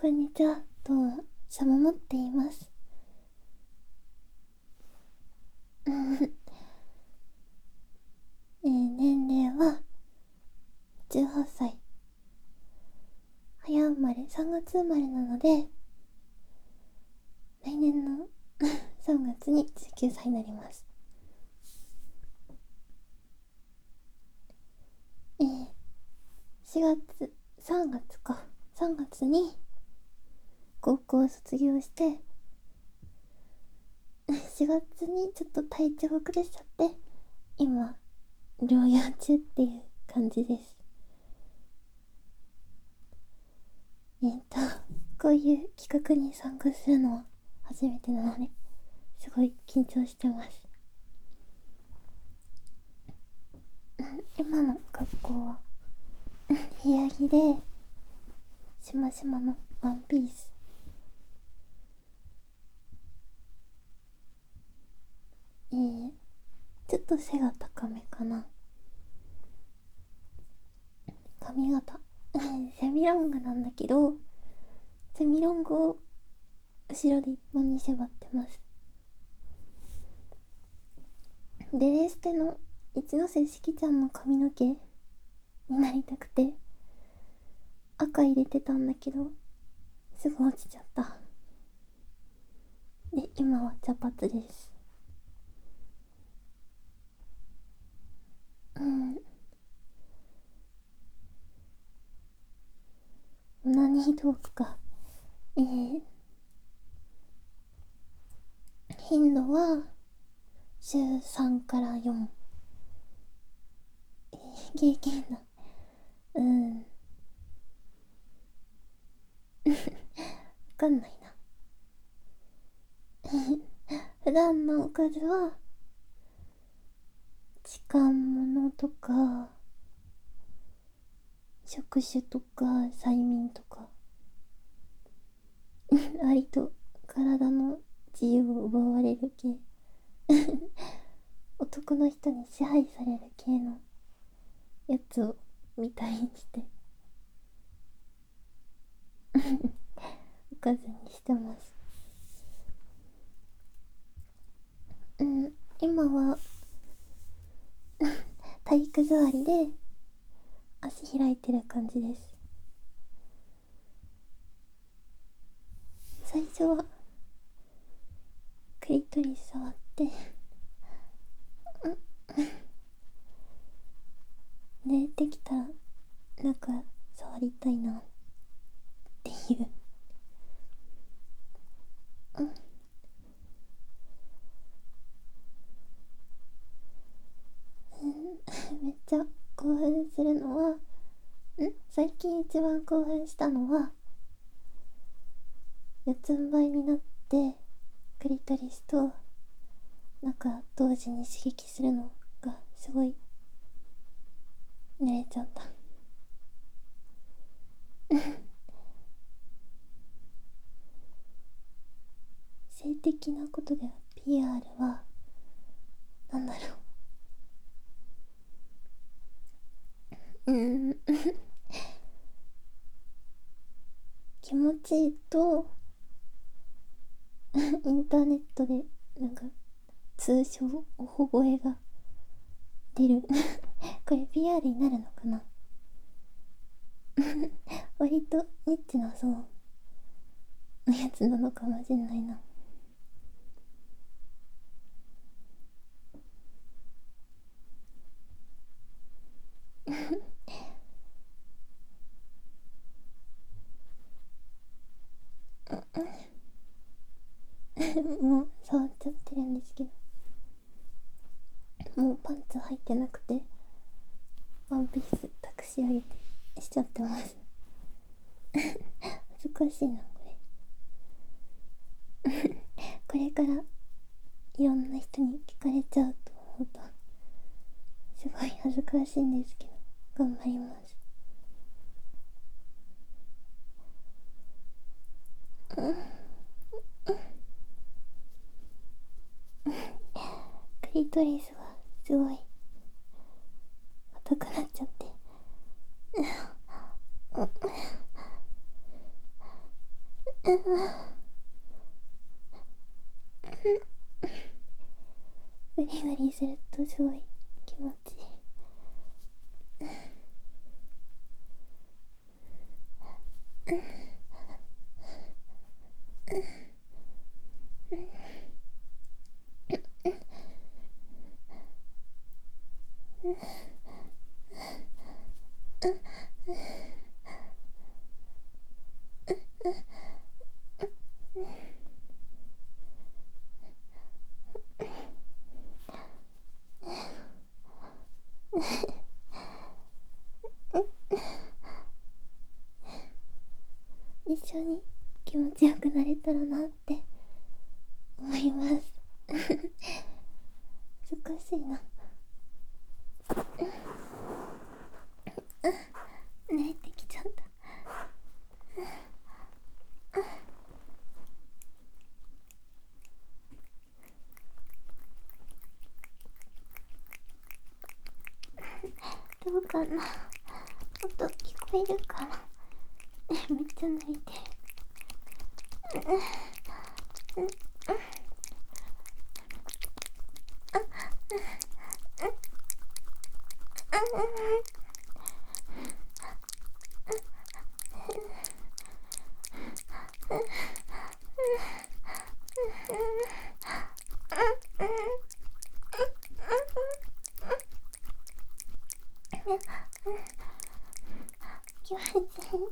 こんにちは。どうも、しゃももって言います。年齢は18歳。早生まれ、3月生まれなので、来年の3月に19歳になります。4月、3月か。3月に高校を卒業して、4月にちょっと体調を崩しちゃって、今、療養中っていう感じです。こういう企画に参加するのは初めてなので、すごい緊張してます。今の学校は部屋着でしましまのワンピース、ちょっと背が高めかな。髪型セミロングなんだけど、セミロングを後ろで一本に縛ってます。デレステの一ノ瀬四季ちゃんの髪の毛になりたくて赤入れてたんだけど、すぐ落ちちゃった。で、今は茶髪です。何トークか。頻度は週3から4。経験だ。わかんないな。普段のおかずは時間物とか触手とか催眠とか割と体の自由を奪われる系男の人に支配される系のやつを見たいにしておかずにしてます。今は体育座りで足開いてる感じです。最初はクリトリス触って寝てきたらなんか触りたいなっていうめっちゃ興奮するのは最近一番興奮したのは四つん這いになってクリトリスとなんか同時に刺激するのがすごい寝れちゃった性的なことでは PR はなんだろう気持ちいいとインターネットでなんか通称おほ声が出るこれ PR になるのかな割とニッチなそうのやつなのかもしんないなもう触っちゃってるんですけど、もうパンツ履いてなくてワンピース託し上げてしちゃってます恥ずかしいなこれからいろんな人に聞かれちゃうと思うとすごい恥ずかしいんですけど頑張ります。クリトリスがすごい硬くなっちゃってグリグリするとすごい気持ちいい。一緒に気持ちよくなれたらなって思います。難しいな。泣いてきちゃった。どうかな、音聞こえるかな。めっちゃ泣いてる。気持ちいい。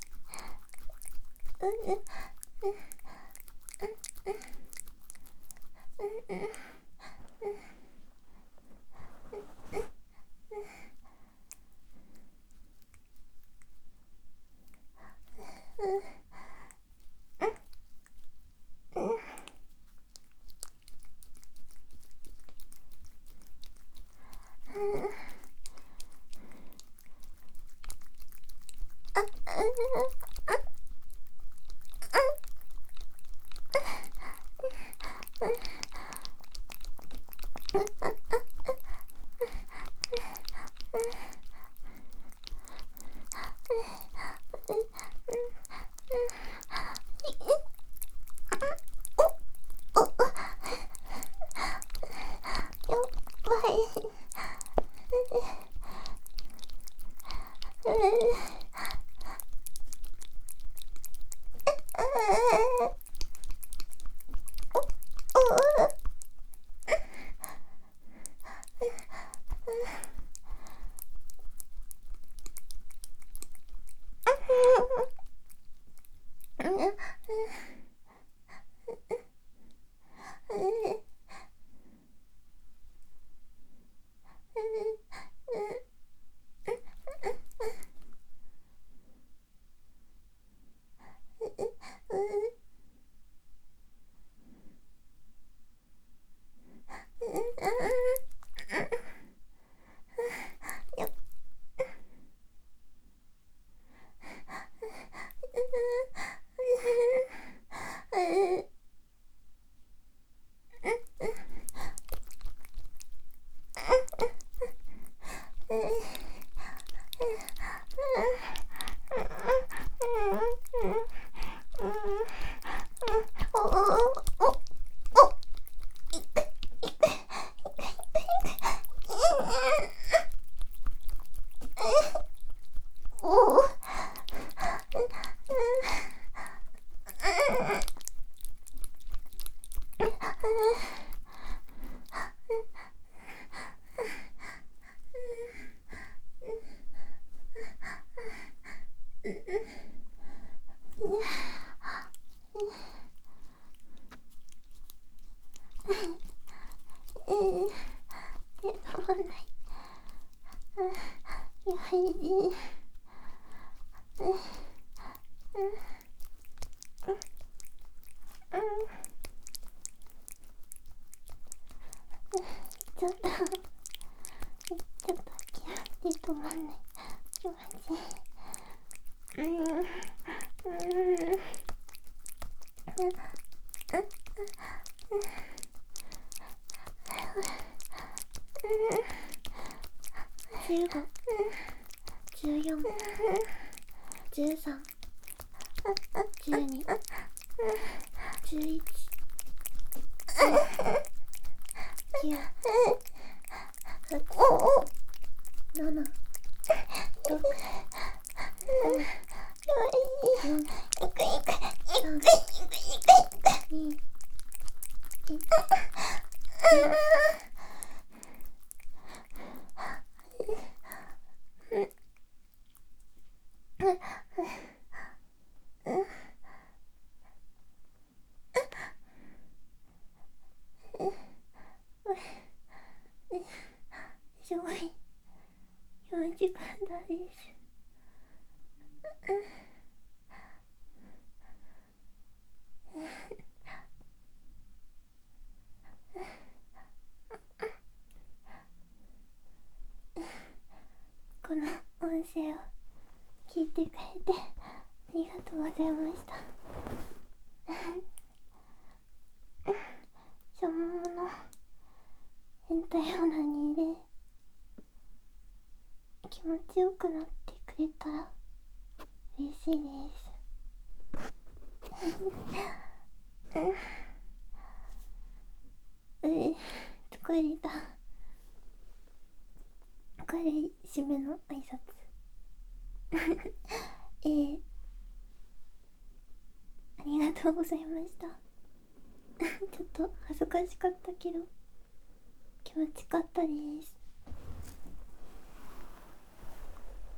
ちょっと気持ち止まんない。気持ちいい。15、14、13、12、11、 11、9、8、7、6、4、3、2、1。すごい4時間だです。この音声を聞いてくれてありがとうございました。そのもの変態オナニーで気持ちよくなってくれたら嬉しいです。疲れた。これ締めの挨拶。ありがとうございました。ちょっと恥ずかしかったけど気持ちよかったです。